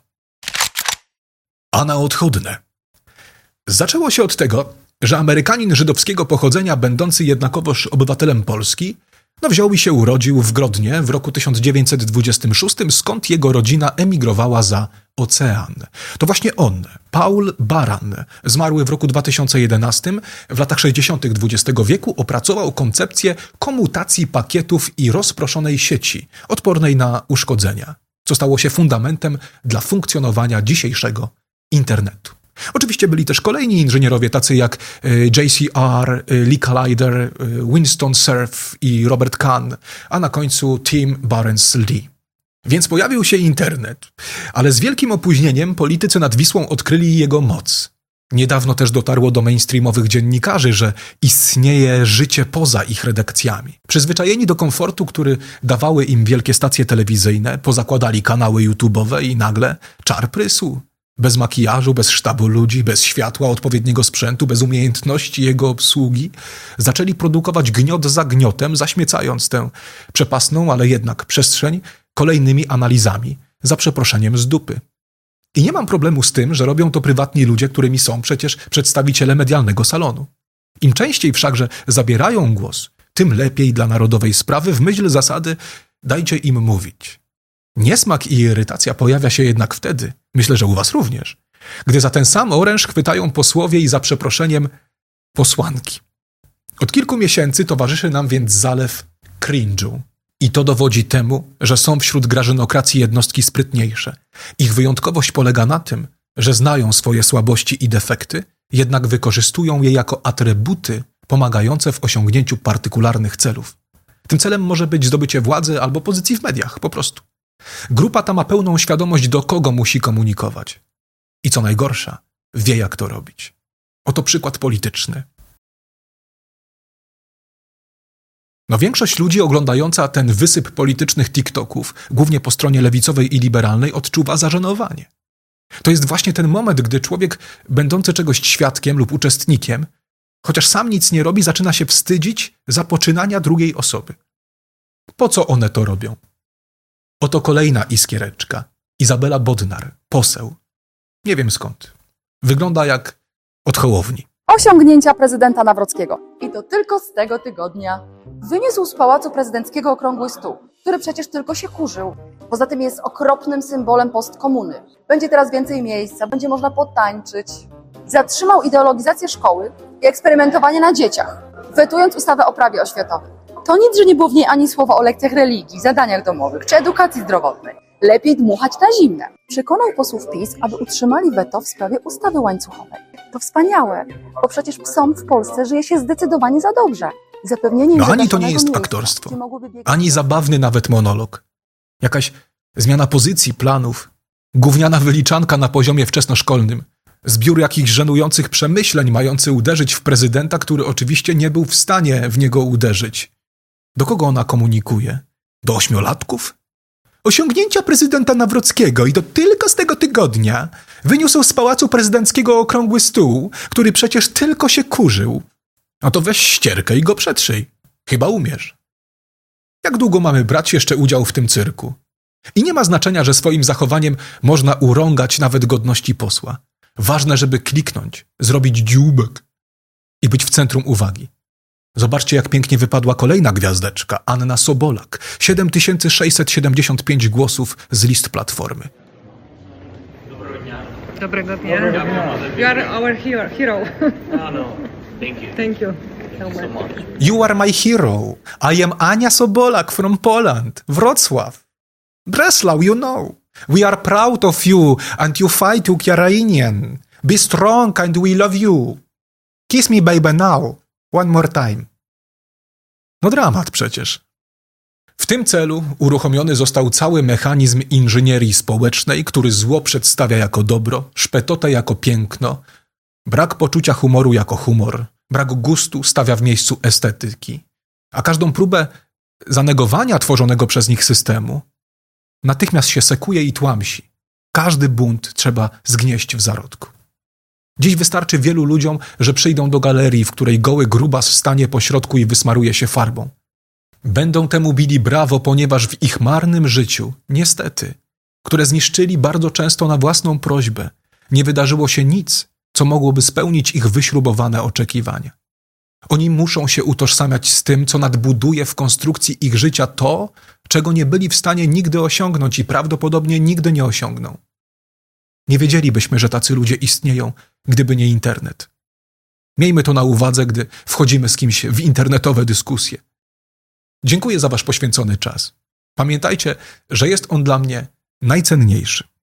A na odchodne. Zaczęło się od tego, że Amerykanin żydowskiego pochodzenia, będący jednakowoż obywatelem Polski, wziął i się urodził w Grodnie w roku 1926, skąd jego rodzina emigrowała za ocean. To właśnie on, Paul Baran, zmarły w roku 2011, w latach 60. XX wieku opracował koncepcję komutacji pakietów i rozproszonej sieci, odpornej na uszkodzenia, co stało się fundamentem dla funkcjonowania dzisiejszego internetu. Oczywiście byli też kolejni inżynierowie, tacy jak JCR, Lee Collider, Winston Cerf i Robert Kahn, a na końcu Tim Berners-Lee. Więc pojawił się internet, ale z wielkim opóźnieniem politycy nad Wisłą odkryli jego moc. Niedawno też dotarło do mainstreamowych dziennikarzy, że istnieje życie poza ich redakcjami. Przyzwyczajeni do komfortu, który dawały im wielkie stacje telewizyjne, pozakładali kanały YouTube'owe i nagle czar prysł. Bez makijażu, bez sztabu ludzi, bez światła, odpowiedniego sprzętu, bez umiejętności jego obsługi, zaczęli produkować gniot za gniotem, zaśmiecając tę przepastną, ale jednak przestrzeń kolejnymi analizami, za przeproszeniem z dupy. I nie mam problemu z tym, że robią to prywatni ludzie, którymi są przecież przedstawiciele medialnego salonu. Im częściej wszakże zabierają głos, tym lepiej dla narodowej sprawy w myśl zasady dajcie im mówić. Niesmak i irytacja pojawia się jednak wtedy, myślę, że u was również, gdy za ten sam oręż chwytają posłowie i za przeproszeniem posłanki. Od kilku miesięcy towarzyszy nam więc zalew cringe'u. I to dowodzi temu, że są wśród grażynokracji jednostki sprytniejsze. Ich wyjątkowość polega na tym, że znają swoje słabości i defekty, jednak wykorzystują je jako atrybuty pomagające w osiągnięciu partykularnych celów. Tym celem może być zdobycie władzy albo pozycji w mediach, po prostu. Grupa ta ma pełną świadomość, do kogo musi komunikować. I co najgorsza, wie jak to robić. Oto przykład polityczny. No większość ludzi oglądająca ten wysyp politycznych TikToków, głównie po stronie lewicowej i liberalnej, odczuwa zażenowanie. To jest właśnie ten moment, gdy człowiek, będący czegoś świadkiem lub uczestnikiem, chociaż sam nic nie robi, zaczyna się wstydzić za poczynania drugiej osoby. Po co one to robią? Oto kolejna iskiereczka. Izabela Bodnar, poseł. Nie wiem skąd. Wygląda jak od Hołowni. Osiągnięcia prezydenta Nawrockiego. I to tylko z tego tygodnia. Wyniósł z Pałacu Prezydenckiego okrągły stół, który przecież tylko się kurzył. Poza tym jest okropnym symbolem postkomuny. Będzie teraz więcej miejsca, będzie można potańczyć. Zatrzymał ideologizację szkoły i eksperymentowanie na dzieciach, wetując ustawę o prawie oświatowym. To nic, że nie było w niej ani słowa o lekcjach religii, zadaniach domowych czy edukacji zdrowotnej. Lepiej dmuchać na zimne. Przekonał posłów PiS, aby utrzymali weto w sprawie ustawy łańcuchowej. To wspaniałe, bo przecież psom w Polsce żyje się zdecydowanie za dobrze. Zapewnienie im ani to nie jest miejsca, aktorstwo, ani zabawny nawet monolog. Jakaś zmiana pozycji, planów, gówniana wyliczanka na poziomie wczesnoszkolnym, zbiór jakichś żenujących przemyśleń mający uderzyć w prezydenta, który oczywiście nie był w stanie w niego uderzyć. Do kogo ona komunikuje? Do ośmiolatków? Osiągnięcia prezydenta Nawrockiego i to tylko z tego tygodnia wyniósł z Pałacu Prezydenckiego okrągły stół, który przecież tylko się kurzył. No to weź ścierkę i go przetrzyj. Chyba umiesz. Jak długo mamy brać jeszcze udział w tym cyrku? I nie ma znaczenia, że swoim zachowaniem można urągać nawet godności posła. Ważne, żeby kliknąć, zrobić dzióbek i być w centrum uwagi. Zobaczcie, jak pięknie wypadła kolejna gwiazdeczka, Anna Sobolak. 7675 głosów z list Platformy. Dobrego dnia. You are our hero. No. Thank you. Thank you So much. You are my hero. I am Ania Sobolak from Poland, Wrocław. Breslau, you know. We are proud of you and you fight Ukrainian. Be strong and we love you. Kiss me baby now. One more time. No dramat przecież. W tym celu uruchomiony został cały mechanizm inżynierii społecznej, który zło przedstawia jako dobro, szpetotę jako piękno, brak poczucia humoru jako humor, brak gustu stawia w miejscu estetyki, a każdą próbę zanegowania tworzonego przez nich systemu natychmiast się sekuje i tłamsi. Każdy bunt trzeba zgnieść w zarodku. Dziś wystarczy wielu ludziom, że przyjdą do galerii, w której goły grubas stanie po środku i wysmaruje się farbą. Będą temu bili brawo, ponieważ w ich marnym życiu, niestety, które zniszczyli bardzo często na własną prośbę, nie wydarzyło się nic, co mogłoby spełnić ich wyśrubowane oczekiwania. Oni muszą się utożsamiać z tym, co nadbuduje w konstrukcji ich życia to, czego nie byli w stanie nigdy osiągnąć i prawdopodobnie nigdy nie osiągną. Nie wiedzielibyśmy, że tacy ludzie istnieją, gdyby nie internet. Miejmy to na uwadze, gdy wchodzimy z kimś w internetowe dyskusje. Dziękuję za wasz poświęcony czas. Pamiętajcie, że jest on dla mnie najcenniejszy.